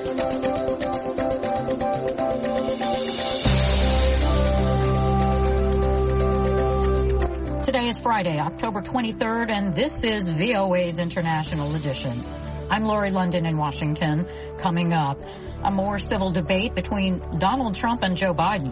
Today is Friday, October 23rd, and this is VOA's International Edition. I'm Lori London in Washington. Coming up, a more civil debate between Donald Trump and Joe Biden.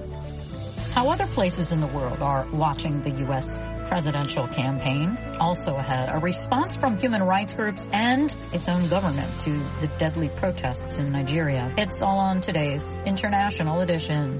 How other places in the world are watching the U.S. presidential campaign. Also ahead, a response from human rights groups and its own government to the deadly protests in Nigeria. It's all on today's International Edition.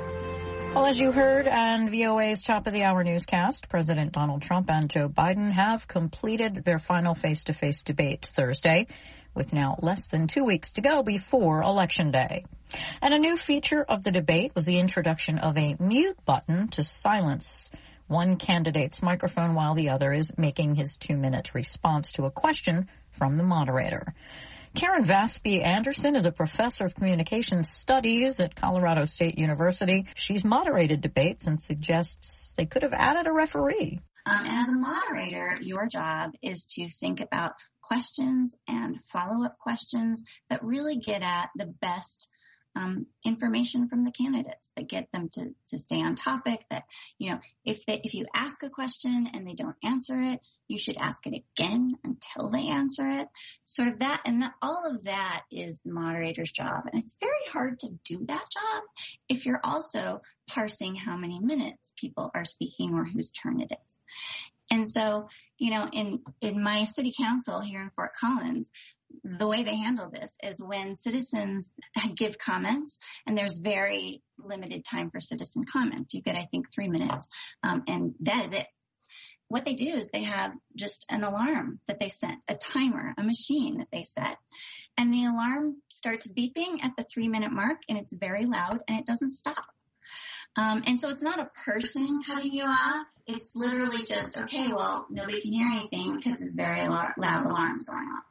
Well, as you heard on VOA's Top of the Hour newscast, President Donald Trump and Joe Biden have completed their final face-to-face debate Thursday, with now less than 2 weeks to go before Election Day. And a new feature of the debate was the introduction of a mute button to silence one candidate's microphone while the other is making his 2-minute response to a question from the moderator. Karen Vasby Anderson is a professor of communication studies at Colorado State University. She's moderated debates and suggests they could have added a referee. And as a moderator, your job is to think about questions and follow-up questions that really get at the best information from the candidates, that get them to stay on topic, that, you know, if you ask a question and they don't answer it, you should ask it again until they answer it. Sort of that, and all of that is the moderator's job. And it's very hard to do that job if you're also parsing how many minutes people are speaking or whose turn it is. And so, you know, in my city council here in Fort Collins, the way they handle this is when citizens give comments, and there's very limited time for citizen comments. You get, I think, 3 minutes, and that is it. What they do is they have just an alarm that they set, a timer, a machine that they set, and the alarm starts beeping at the 3-minute mark, and it's very loud, and it doesn't stop. And so it's not a person cutting you off. It's literally just, okay, well, nobody can hear anything because it's very loud alarms going on.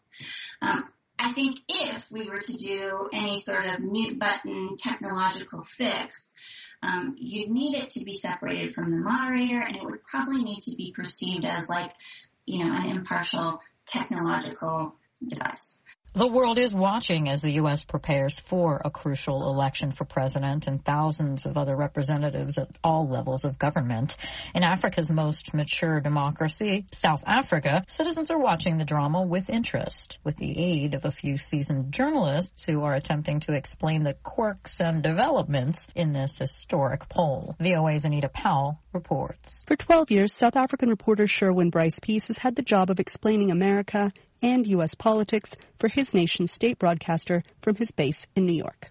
I think if we were to do any sort of mute button technological fix, you'd need it to be separated from the moderator, and it would probably need to be perceived as like, you know, an impartial technological device. The world is watching as the U.S. prepares for a crucial election for president and thousands of other representatives at all levels of government. In Africa's most mature democracy, South Africa, citizens are watching the drama with interest, with the aid of a few seasoned journalists who are attempting to explain the quirks and developments in this historic poll. VOA's Anita Powell reports. For 12 years, South African reporter Sherwin Bryce-Peace has had the job of explaining America and U.S. politics for his nation's state broadcaster from his base in New York.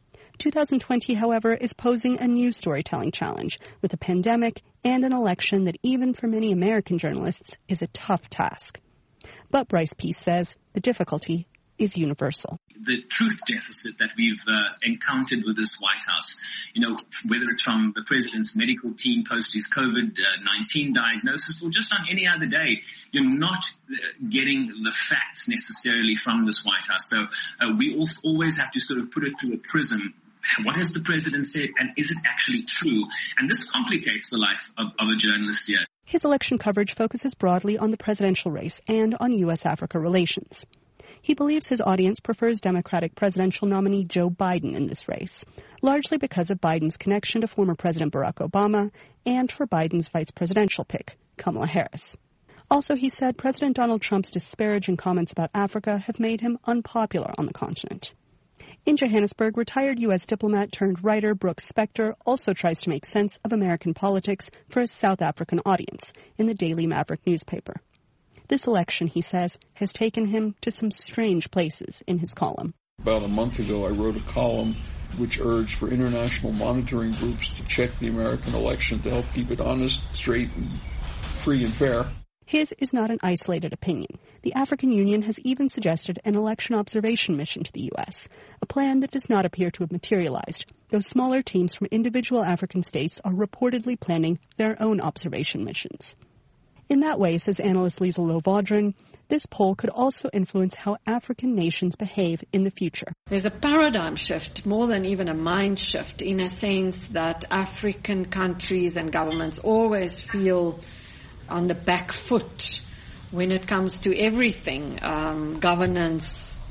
2020, however, is posing a new storytelling challenge with a pandemic and an election that even for many American journalists is a tough task. But Bryce-Peace says the difficulty is universal. The truth deficit that we've encountered with this White House, you know, whether it's from the president's medical team post his COVID-19 diagnosis or just on any other day, you're not getting the facts necessarily from this White House. So we always have to sort of put it through a prism. What has the president said, and is it actually true? And this complicates the life of a journalist here. His election coverage focuses broadly on the presidential race and on U.S.-Africa relations. He believes his audience prefers Democratic presidential nominee Joe Biden in this race, largely because of Biden's connection to former President Barack Obama and for Biden's vice presidential pick, Kamala Harris. Also, he said President Donald Trump's disparaging comments about Africa have made him unpopular on the continent. In Johannesburg, retired U.S. diplomat turned writer Brooks Spector also tries to make sense of American politics for a South African audience in the Daily Maverick newspaper. This election, he says, has taken him to some strange places in his column. About a month ago, I wrote a column which urged for international monitoring groups to check the American election to help keep it honest, straight, and free and fair. His is not an isolated opinion. The African Union has even suggested an election observation mission to the U.S., a plan that does not appear to have materialized, though smaller teams from individual African states are reportedly planning their own observation missions. In that way, says analyst Lisa Lovaudron, this poll could also influence how African nations behave in the future. There's a paradigm shift, more than even a mind shift, in a sense that African countries and governments always feel on the back foot when it comes to everything, governance,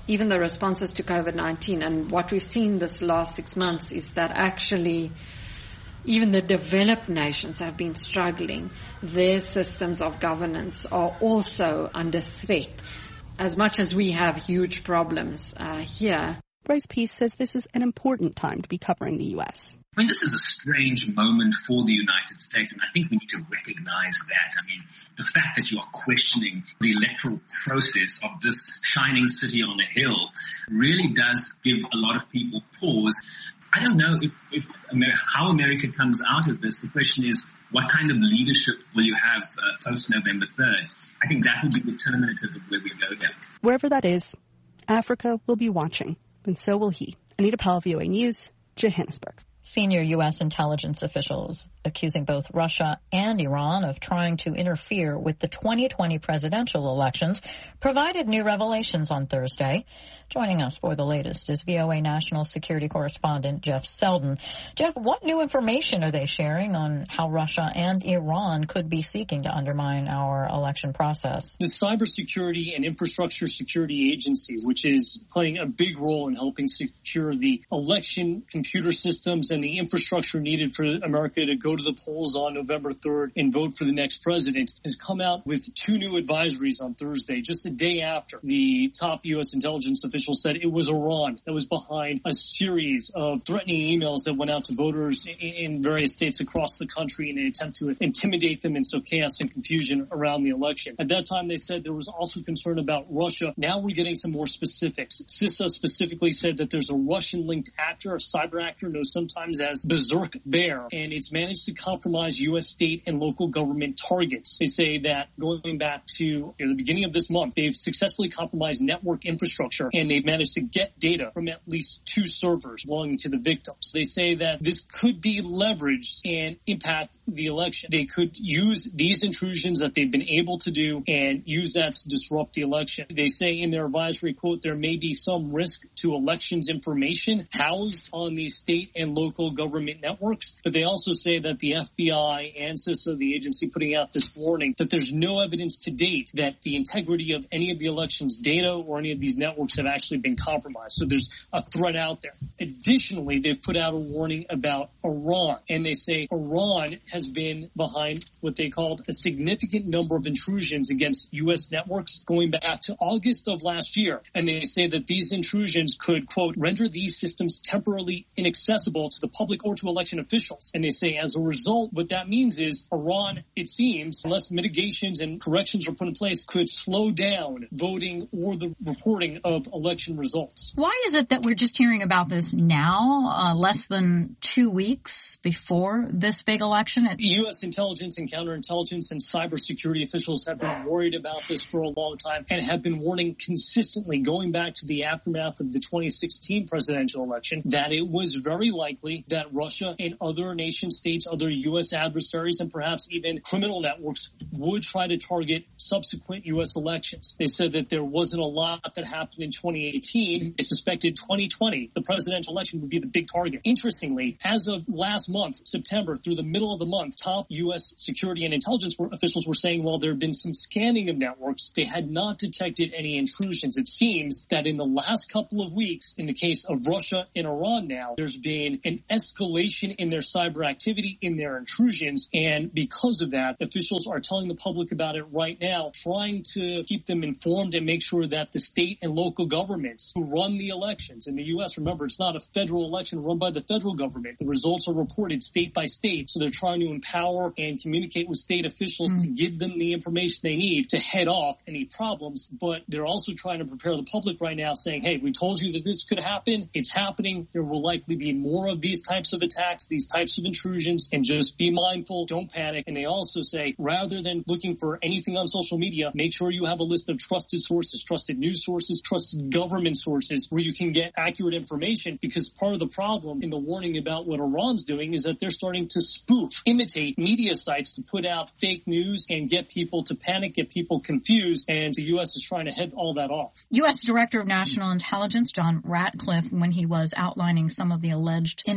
even the responses to COVID-19. And what we've seen this last 6 months is that actually even the developed nations have been struggling. Their systems of governance are also under threat, as much as we have huge problems here. Bryce Peace says this is an important time to be covering the U.S. I mean, this is a strange moment for the United States, and I think we need to recognize that. I mean, the fact that you are questioning the electoral process of this shining city on a hill really does give a lot of people pause. I don't know how America comes out of this. The question is, what kind of leadership will you have post-November 3rd? I think that will be determinative of where we go here. Wherever that is, Africa will be watching, and so will he. Anita Powell, VOA News, Johannesburg. Senior U.S. intelligence officials accusing both Russia and Iran of trying to interfere with the 2020 presidential elections provided new revelations on Thursday. Joining us for the latest is VOA national security correspondent Jeff Selden. Jeff, what new information are they sharing on how Russia and Iran could be seeking to undermine our election process? The Cybersecurity and Infrastructure Security Agency, which is playing a big role in helping secure the election computer systems and the infrastructure needed for America to go to the polls on November 3rd and vote for the next president, has come out with two new advisories on Thursday, just a day after the top U.S. intelligence officials said it was Iran that was behind a series of threatening emails that went out to voters in various states across the country in an attempt to intimidate them and sow chaos and confusion around the election. At that time, they said there was also concern about Russia. Now we're getting some more specifics. CISA specifically said that there's a Russian-linked actor, a cyber actor known sometimes as Berserk Bear, and it's managed to compromise U.S. state and local government targets. They say that going back to the beginning of this month, they've successfully compromised network infrastructure, and they've managed to get data from at least 2 servers belonging to the victims. They say that this could be leveraged and impact the election. They could use these intrusions that they've been able to do and use that to disrupt the election. They say in their advisory, quote, there may be some risk to elections information housed on these state and local government networks. But they also say that the FBI and CISA, the agency putting out this warning, that there's no evidence to date that the integrity of any of the election's data or any of these networks have actually been compromised. So there's a threat out there. Additionally, they've put out a warning about Iran, and they say Iran has been behind what they called a significant number of intrusions against U.S. networks going back to August of last year. And they say that these intrusions could, quote, render these systems temporarily inaccessible to the public or to election officials. And they say as a result, what that means is Iran, it seems, unless mitigations and corrections are put in place, could slow down voting or the reporting of election results. Why is it that we're just hearing about this now, less than 2 weeks before this big election? U.S. intelligence and counterintelligence and cybersecurity officials have been worried about this for a long time and have been warning consistently going back to the aftermath of the 2016 presidential election that it was very likely that Russia and other nation states, other U.S. adversaries, and perhaps even criminal networks would try to target subsequent U.S. elections. They said that there wasn't a lot that happened in 2018. They suspected 2020, the presidential election, would be the big target. Interestingly, as of last month, September, through the middle of the month, top U.S. security and intelligence officials were saying while there had been some scanning of networks, they had not detected any intrusions. It seems that in the last couple of weeks, in the case of Russia and Iran now, there's been an escalation in their cyber activity, in their intrusions, and because of that, officials are telling the public about it right now, trying to keep them informed and make sure that the state and local governments who run the elections in the U.S., remember, it's not a federal election run by the federal government. The results are reported state by state, so they're trying to empower and communicate with state officials to give them the information they need to head off any problems, but they're also trying to prepare the public right now saying, hey, we told you that this could happen. It's happening. There will likely be more of these types of attacks, these types of intrusions, and just be mindful. Don't panic. And they also say, rather than looking for anything on social media, make sure you have a list of trusted sources, trusted news sources, trusted government sources where you can get accurate information, because part of the problem in the warning about what Iran's doing is that they're starting to spoof, imitate media sites to put out fake news and get people to panic, get people confused, and the U.S. is trying to head all that off. U.S. Director of National Intelligence John Ratcliffe, when he was outlining some of the alleged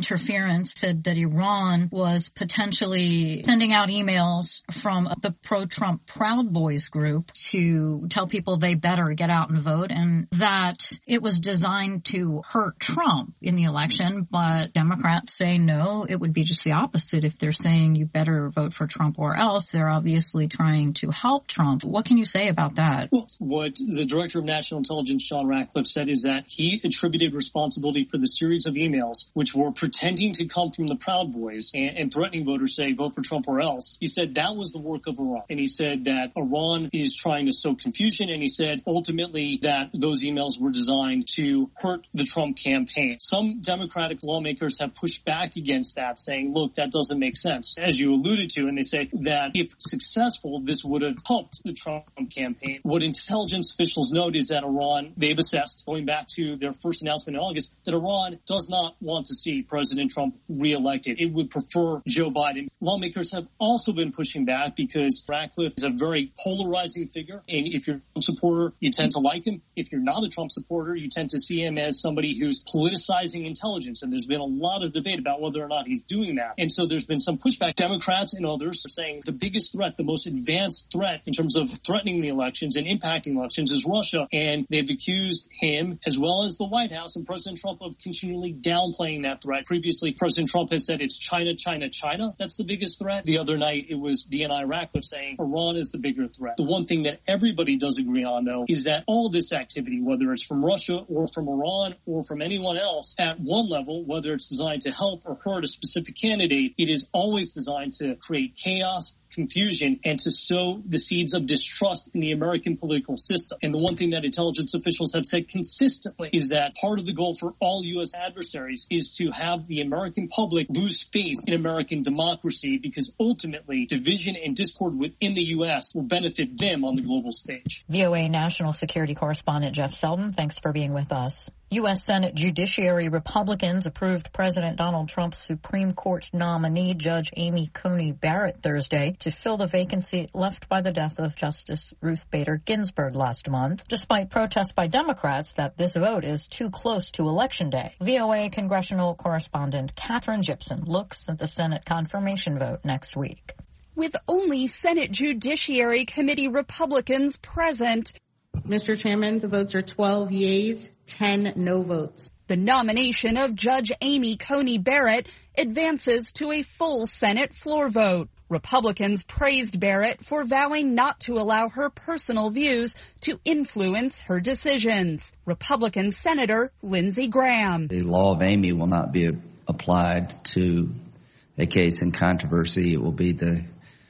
interference, said that Iran was potentially sending out emails from the pro-Trump Proud Boys group to tell people they better get out and vote, and that it was designed to hurt Trump in the election. But Democrats say no, it would be just the opposite. If they're saying you better vote for Trump or else, they're obviously trying to help Trump. What can you say about that? Well, what the Director of National Intelligence, Sean Ratcliffe, said is that he attributed responsibility for the series of emails which were pretending to come from the Proud Boys and threatening voters, say, vote for Trump or else. He said that was the work of Iran. And he said that Iran is trying to sow confusion. And he said ultimately that those emails were designed to hurt the Trump campaign. Some Democratic lawmakers have pushed back against that, saying, look, that doesn't make sense, as you alluded to. And they say that if successful, this would have helped the Trump campaign. What intelligence officials note is that Iran, they've assessed, going back to their first announcement in August, that Iran does not want to see President Trump reelected. It would prefer Joe Biden. Lawmakers have also been pushing back because Ratcliffe is a very polarizing figure. And if you're a Trump supporter, you tend to like him. If you're not a Trump supporter, you tend to see him as somebody who's politicizing intelligence. And there's been a lot of debate about whether or not he's doing that. And so there's been some pushback. Democrats and others are saying the biggest threat, the most advanced threat in terms of threatening the elections and impacting elections is Russia. And they've accused him, as well as the White House and President Trump, of continually downplaying that threat. Previously, President Trump has said it's China, China, China. That's the biggest threat. The other night, it was DNI Ratcliffe saying Iran is the bigger threat. The one thing that everybody does agree on, though, is that all this activity, whether it's from Russia or from Iran or from anyone else, at one level, whether it's designed to help or hurt a specific candidate, it is always designed to create chaos, confusion, and to sow the seeds of distrust in the American political system. And the one thing that intelligence officials have said consistently is that part of the goal for all U.S. adversaries is to have the American public lose faith in American democracy, because ultimately division and discord within the U.S. will benefit them on the global stage. VOA National Security Correspondent Jeff Selden, thanks for being with us. U.S. Senate Judiciary Republicans approved President Donald Trump's Supreme Court nominee, Judge Amy Coney Barrett, Thursday to fill the vacancy left by the death of Justice Ruth Bader Ginsburg last month, despite protests by Democrats that this vote is too close to Election Day. VOA congressional correspondent Catherine Gibson looks at the Senate confirmation vote next week. With only Senate Judiciary Committee Republicans present, Mr. Chairman, the votes are 12 yeas, 10 no votes. The nomination of Judge Amy Coney Barrett advances to a full Senate floor vote. Republicans praised Barrett for vowing not to allow her personal views to influence her decisions. Republican Senator Lindsey Graham. The law of Amy will not be applied to a case in controversy. It will be the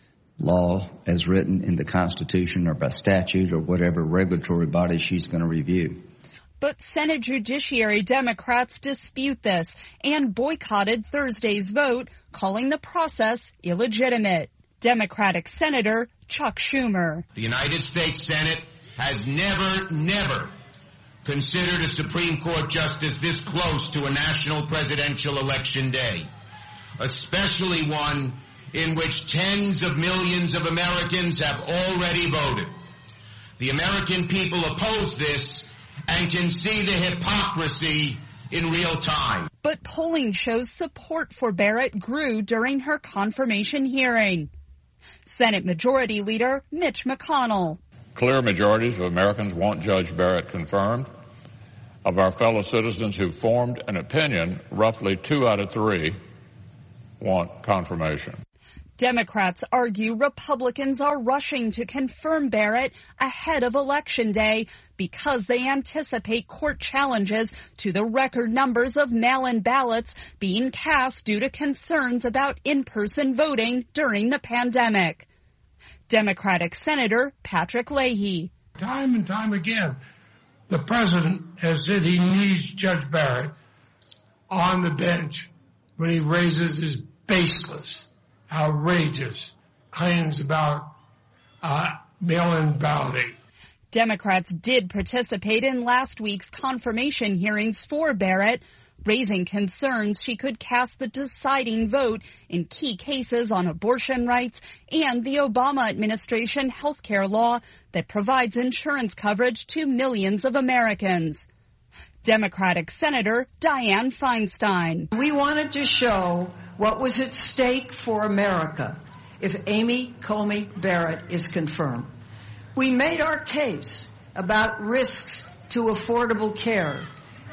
law as written in the Constitution or by statute or whatever regulatory body she's going to review. But Senate Judiciary Democrats dispute this and boycotted Thursday's vote, calling the process illegitimate. Democratic Senator Chuck Schumer. The United States Senate has never considered a Supreme Court justice this close to a national presidential election day, especially one in which tens of millions of Americans have already voted. The American people oppose this and can see the hypocrisy in real time. But polling shows support for Barrett grew during her confirmation hearing. Senate Majority Leader Mitch McConnell. Clear majorities of Americans want Judge Barrett confirmed. Of our fellow citizens who formed an opinion, roughly 2 out of 3 want confirmation. Democrats argue Republicans are rushing to confirm Barrett ahead of Election Day because they anticipate court challenges to the record numbers of mail-in ballots being cast due to concerns about in-person voting during the pandemic. Democratic Senator Patrick Leahy. Time and time again, the president has said he needs Judge Barrett on the bench when he raises his baseless, outrageous claims about mail-in balloting. Democrats did participate in last week's confirmation hearings for Barrett, raising concerns she could cast the deciding vote in key cases on abortion rights and the Obama administration health care law that provides insurance coverage to millions of Americans. Democratic Senator Dianne Feinstein. We wanted to show what was at stake for America if Amy Coney Barrett is confirmed. We made our case about risks to affordable care,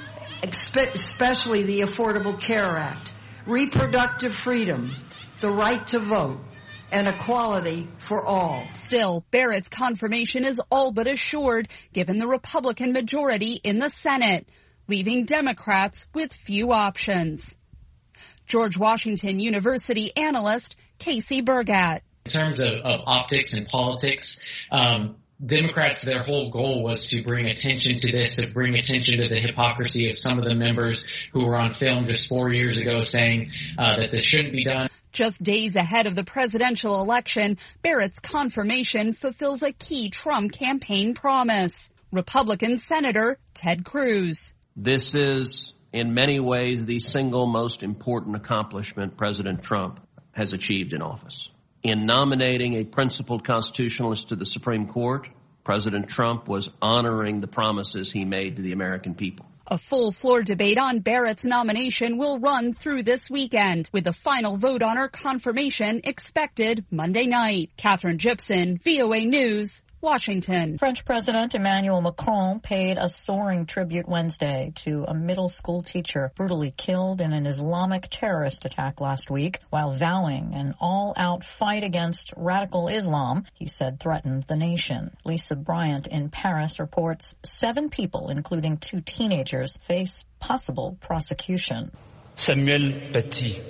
especially the Affordable Care Act, reproductive freedom, the right to vote, and equality for all. Still, Barrett's confirmation is all but assured, given the Republican majority in the Senate, leaving Democrats with few options. George Washington University analyst Casey Burgat. In terms of optics and politics, Democrats, their whole goal was to bring attention to this, to bring attention to the hypocrisy of some of the members who were on film just 4 years ago saying that this shouldn't be done. Just days ahead of the presidential election, Barrett's confirmation fulfills a key Trump campaign promise. Republican Senator Ted Cruz. This is, in many ways, the single most important accomplishment President Trump has achieved in office. In nominating a principled constitutionalist to the Supreme Court, President Trump was honoring the promises he made to the American people. A full floor debate on Barrett's nomination will run through this weekend, with the final vote on her confirmation expected Monday night. Catherine Gibson, VOA News, Washington. French President Emmanuel Macron paid a soaring tribute Wednesday to a middle school teacher brutally killed in an Islamic terrorist attack last week while vowing an all-out fight against radical Islam, he said threatened the nation. Lisa Bryant in Paris reports 7 people, including 2 teenagers, face possible prosecution. Samuel Paty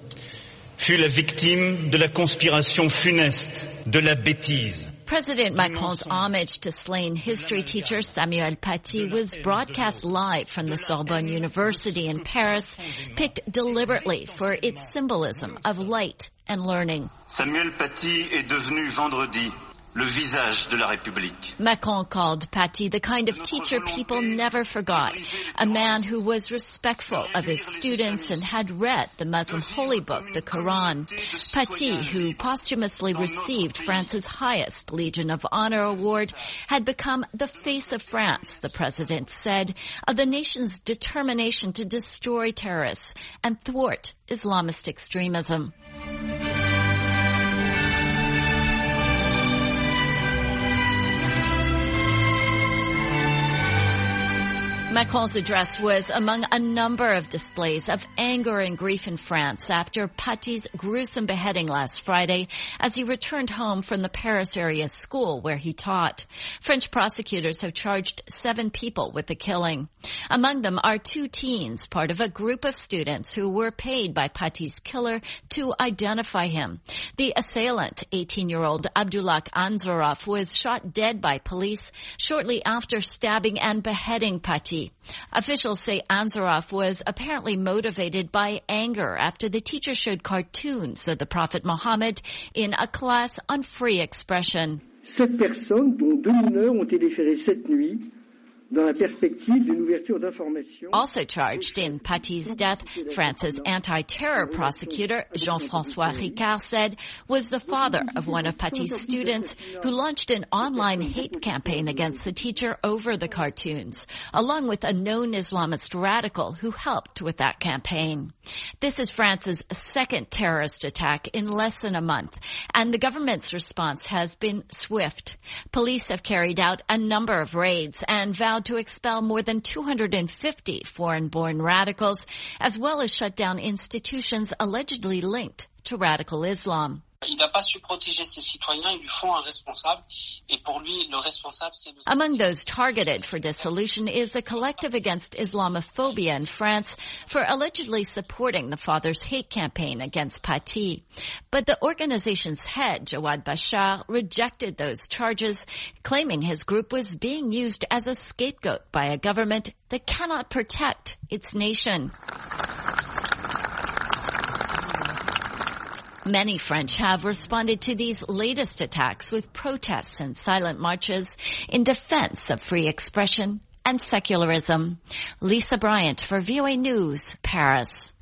fut la victime de la conspiration funeste, de la bêtise. President Macron's homage to slain history teacher Samuel Paty was broadcast live from the Sorbonne University in Paris, picked deliberately for its symbolism of light and learning. Samuel Paty est devenu vendredi le visage de la République. Macron called Paty the kind of teacher people never forgot, a man who was respectful of his students and had read the Muslim holy book, the Quran. Paty, who posthumously received France's highest Legion of Honor award, had become the face of France, the president said, of the nation's determination to destroy terrorists and thwart Islamist extremism. Macron's address was among a number of displays of anger and grief in France after Paty's gruesome beheading last Friday as he returned home from the Paris area school where he taught. French prosecutors have charged 7 people with the killing. Among them are 2 teens, part of a group of students who were paid by Paty's killer to identify him. The assailant, 18-year-old Abdullah Anzorov, was shot dead by police shortly after stabbing and beheading Paty. Officials say Anzorov was apparently motivated by anger after the teacher showed cartoons of the Prophet Muhammad in a class on free expression. 7 personnes, dont 2 mineurs, ont été déférées cette nuit dans la perspective d'une ouverture d'information. Also charged in Paty's death, France's anti-terror prosecutor, Jean-François Ricard, said was the father of one of Paty's students who launched an online hate campaign against the teacher over the cartoons, along with a known Islamist radical who helped with that campaign. This is France's second terrorist attack in less than a month, and the government's response has been swift. Police have carried out a number of raids and vowed to expel more than 250 foreign-born radicals, as well as shut down institutions allegedly linked to radical Islam. Il n'a pas su protéger ses citoyens, ils lui font un responsable, et pour lui, le responsable, c'est le... Among those targeted for dissolution is the Collective Against Islamophobia in France for allegedly supporting the father's hate campaign against Paty. But the organization's head, Jawad Bashar, rejected those charges, claiming his group was being used as a scapegoat by a government that cannot protect its nation. Many French have responded to these latest attacks with protests and silent marches in defense of free expression and secularism. Lisa Bryant for VOA News, Paris.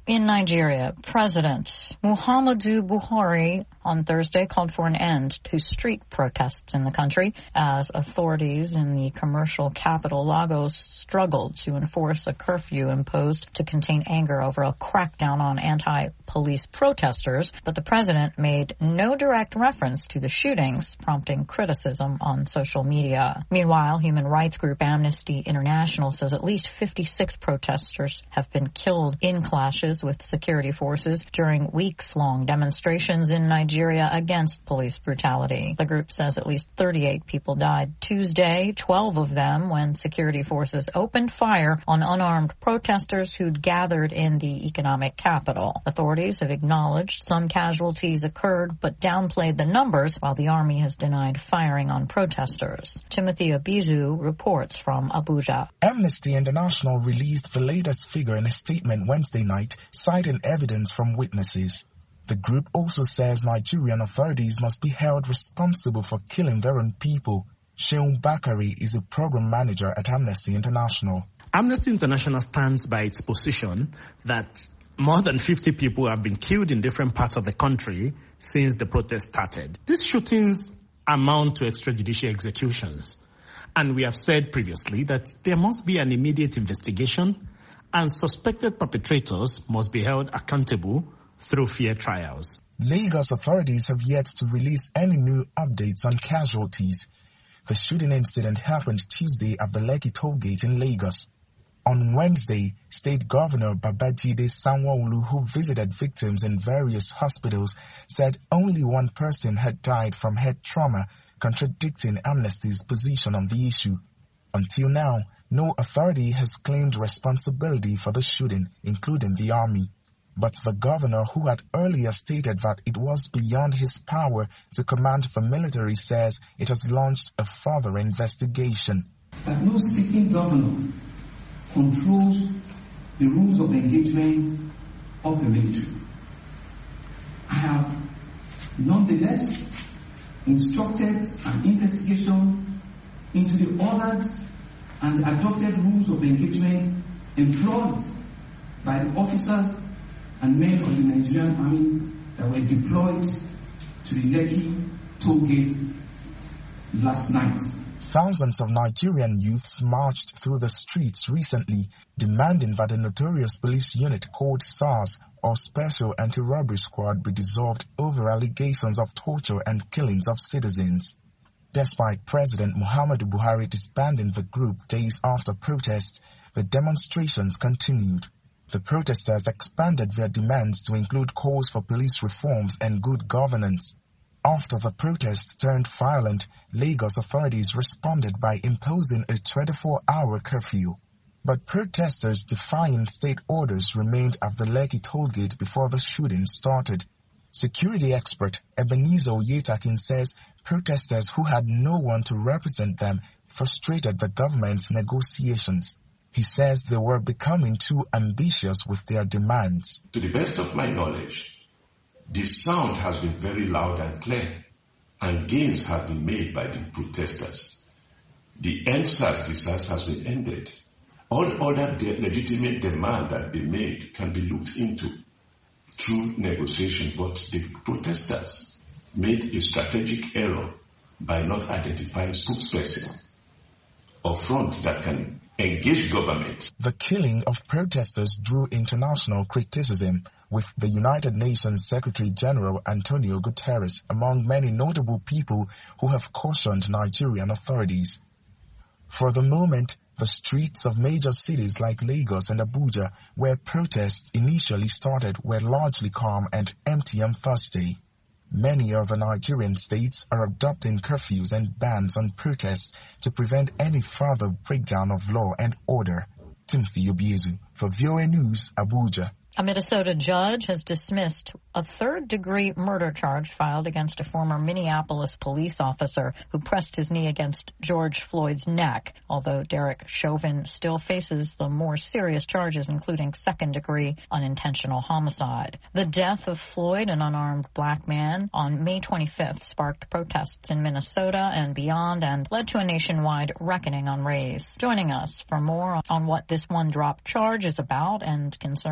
In Nigeria, President Muhammadu Buhari on Thursday called for an end to street protests in the country as authorities in the commercial capital Lagos struggled to enforce a curfew imposed to contain anger over a crackdown on anti-police protesters. But the president made no direct reference to the shootings, prompting criticism on social media. Meanwhile, human rights group Amnesty International says at least 56 protesters have been killed in clashes with security forces during weeks-long demonstrations in Nigeria against police brutality. The group says at least 38 people died Tuesday, 12 of them when security forces opened fire on unarmed protesters who'd gathered in the economic capital. Authorities have acknowledged some casualties occurred but downplayed the numbers, while the army has denied firing on protesters. Timothy Obizu reports from Abuja. Amnesty International released the latest figure in a statement Wednesday night, citing evidence from witnesses. The group also says Nigerian authorities must be held responsible for killing their own people. Sheun Bakari is a program manager at Amnesty International. Amnesty International stands by its position that more than 50 people have been killed in different parts of the country since the protest started. These shootings amount to extrajudicial executions. And we have said previously that there must be an immediate investigation and suspected perpetrators must be held accountable through fair trials. Lagos authorities have yet to release any new updates on casualties. The shooting incident happened Tuesday at the Lekki toll gate in Lagos. On Wednesday, State Governor Babajide Sanwo-Olu, who visited victims in various hospitals, said only one person had died from head trauma, contradicting Amnesty's position on the issue. Until now, no authority has claimed responsibility for the shooting, including the army. But the governor, who had earlier stated that it was beyond his power to command the military, says it has launched a further investigation. That no sitting governor controls the rules of engagement of the military. I have nonetheless instructed an investigation into the ordered and adopted rules of engagement employed by the officers and men of the Nigerian army that were deployed to the Lekki toll gate last night. Thousands of Nigerian youths marched through the streets recently, demanding that the notorious police unit called SARS, or Special Anti-Robbery Squad, be dissolved over allegations of torture and killings of citizens. Despite President Muhammadu Buhari disbanding the group days after protests, the demonstrations continued. The protesters expanded their demands to include calls for police reforms and good governance. After the protests turned violent, Lagos authorities responded by imposing a 24-hour curfew. But protesters defying state orders remained at the Lekki toll gate before the shooting started. Security expert Ebenezer Oyetakin says protesters who had no one to represent them frustrated the government's negotiations. He says they were becoming too ambitious with their demands. To the best of my knowledge, the sound has been very loud and clear, and gains have been made by the protesters. The EndSARS disaster has been ended. All other legitimate demand that they made can be looked into through negotiation, but the protesters made a strategic error by not identifying spokesperson or front that can engage government. The killing of protesters drew international criticism, with the United Nations Secretary General Antonio Guterres among many notable people who have cautioned Nigerian authorities. For the moment, the streets of major cities like Lagos and Abuja, where protests initially started, were largely calm and empty on Thursday. Many other Nigerian states are adopting curfews and bans on protests to prevent any further breakdown of law and order. Timothy Obizu for VOA News, Abuja. A Minnesota judge has dismissed a third-degree murder charge filed against a former Minneapolis police officer who pressed his knee against George Floyd's neck, although Derek Chauvin still faces the more serious charges, including second-degree unintentional homicide. The death of Floyd, an unarmed black man, on May 25th sparked protests in Minnesota and beyond and led to a nationwide reckoning on race. Joining us for more on what this one-drop charge is about and concerns officials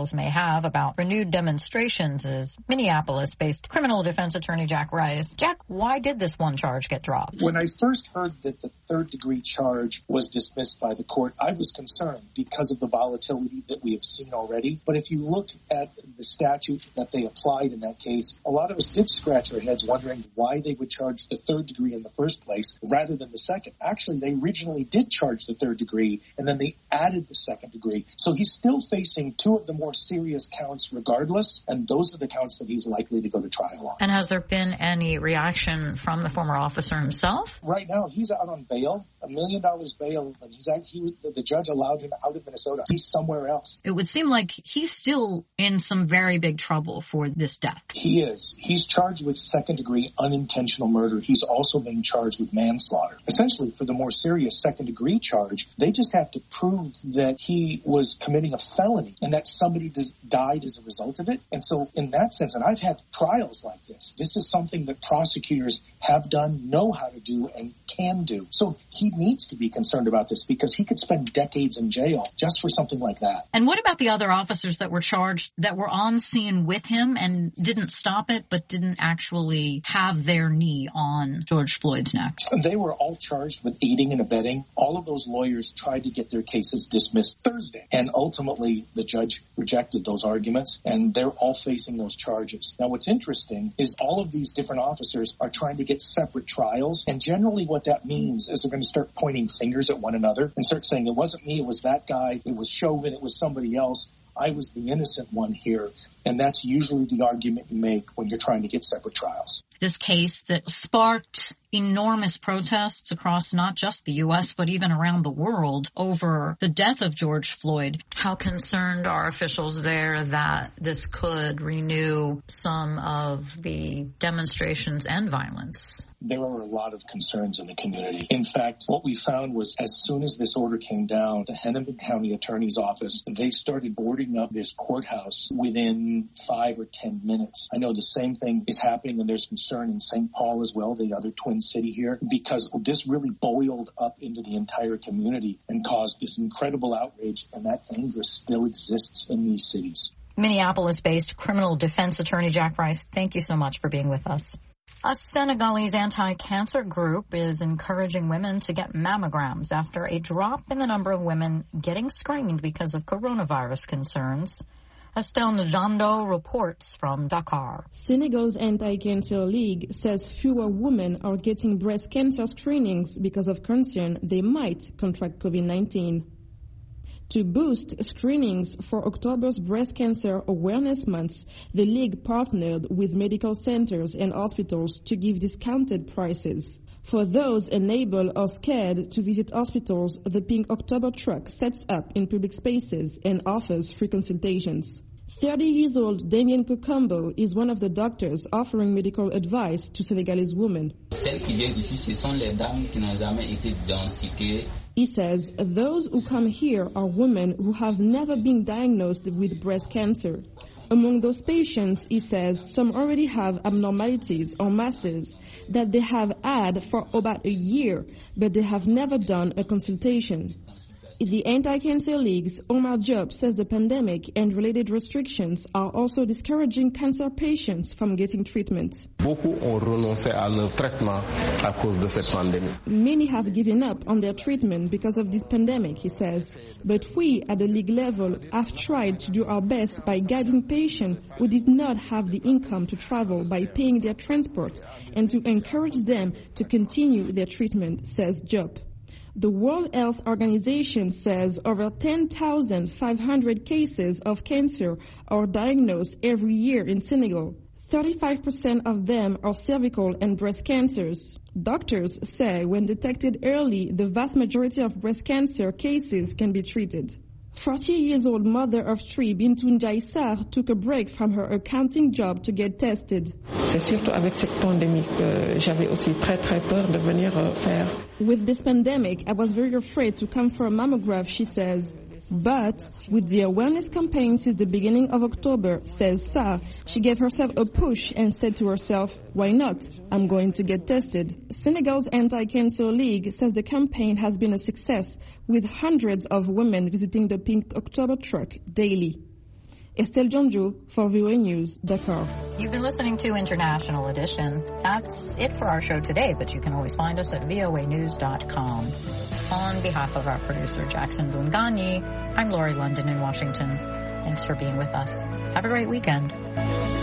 officials may have about renewed demonstrations is Minneapolis-based criminal defense attorney Jack Rice. Jack, why did this one charge get dropped? When I first heard that the third-degree charge was dismissed by the court, I was concerned because of the volatility that we have seen already. But if you look at the statute that they applied in that case, a lot of us did scratch our heads wondering why they would charge the third degree in the first place rather than the second. Actually, they originally did charge the third degree, and then they added the second degree. So he's still facing two of the more serious counts regardless, and those are the counts that he's likely to go to trial on. And has there been any reaction from the former officer himself? Right now, he's out on bail, $1 million bail, and the judge allowed him out of Minnesota. He's somewhere else. It would seem like he's still in some very big trouble for this death. He is. He's charged with second-degree unintentional murder. He's also being charged with manslaughter. Essentially, for the more serious second-degree charge, they just have to prove that he was committing a felony and that somebody died as a result of it. And so in that sense, and I've had trials like this, this is something that prosecutors have done, know how to do, and can do. So he needs to be concerned about this because he could spend decades in jail just for something like that. And what about the other officers that were charged that were on scene with him and didn't stop it but didn't actually have their knee on George Floyd's neck? They were all charged with aiding and abetting. All of those lawyers tried to get their cases dismissed Thursday, and ultimately the judge rejected those arguments, and they're all facing those charges. Now, what's interesting is all of these different officers are trying to get separate trials, and generally what that means is they're going to start pointing fingers at one another and start saying, it wasn't me, it was that guy, it was Chauvin, it was somebody else. I was the innocent one here. And that's usually the argument you make when you're trying to get separate trials. This case that sparked enormous protests across not just the U.S., but even around the world over the death of George Floyd. How concerned are officials there that this could renew some of the demonstrations and violence? There are a lot of concerns in the community. In fact, what we found was as soon as this order came down, the Hennepin County Attorney's Office, they started boarding up this courthouse within 5 or 10 minutes. I know the same thing is happening, and there's concern in St. Paul as well, the other twin city here, because this really boiled up into the entire community and caused this incredible outrage, and that anger still exists in these cities. Minneapolis-based criminal defense attorney Jack Rice, thank you so much for being with us. A Senegalese anti-cancer group is encouraging women to get mammograms after a drop in the number of women getting screened because of coronavirus concerns. Estelle Njando reports from Dakar. Senegal's Anti-Cancer League says fewer women are getting breast cancer screenings because of concern they might contract COVID-19. To boost screenings for October's Breast Cancer Awareness Month, the League partnered with medical centers and hospitals to give discounted prices. For those unable or scared to visit hospitals, the Pink October truck sets up in public spaces and offers free consultations. 30 years old Damien Kokombo is one of the doctors offering medical advice to Senegalese women. He says those who come here are women who have never been diagnosed with breast cancer. Among those patients, he says, some already have abnormalities or masses that they have had for about a year, but they have never done a consultation. The Anti-Cancer League's Omar Diop says the pandemic and related restrictions are also discouraging cancer patients from getting treatment. Many have given up on their treatment because of this pandemic, he says. But we at the league level have tried to do our best by guiding patients who did not have the income to travel by paying their transport and to encourage them to continue their treatment, says Diop. The World Health Organization says over 10,500 cases of cancer are diagnosed every year in Senegal. 35% of them are cervical and breast cancers. Doctors say when detected early, the vast majority of breast cancer cases can be treated. 40-year-old mother of three, Bintou Ndiaye Sarr, took a break from her accounting job to get tested. With this pandemic, I was very afraid to come for a mammograph, she says. But with the awareness campaign since the beginning of October, says Sarr, she gave herself a push and said to herself, why not? I'm going to get tested. Senegal's Anti-Cancer League says the campaign has been a success, with hundreds of women visiting the Pink October truck daily. Estelle Jonjo for VOA News, Dakar. You've been listening to International Edition. That's it for our show today, but you can always find us at voanews.com. On behalf of our producer, Jackson Bungani, I'm Lori London in Washington. Thanks for being with us. Have a great weekend.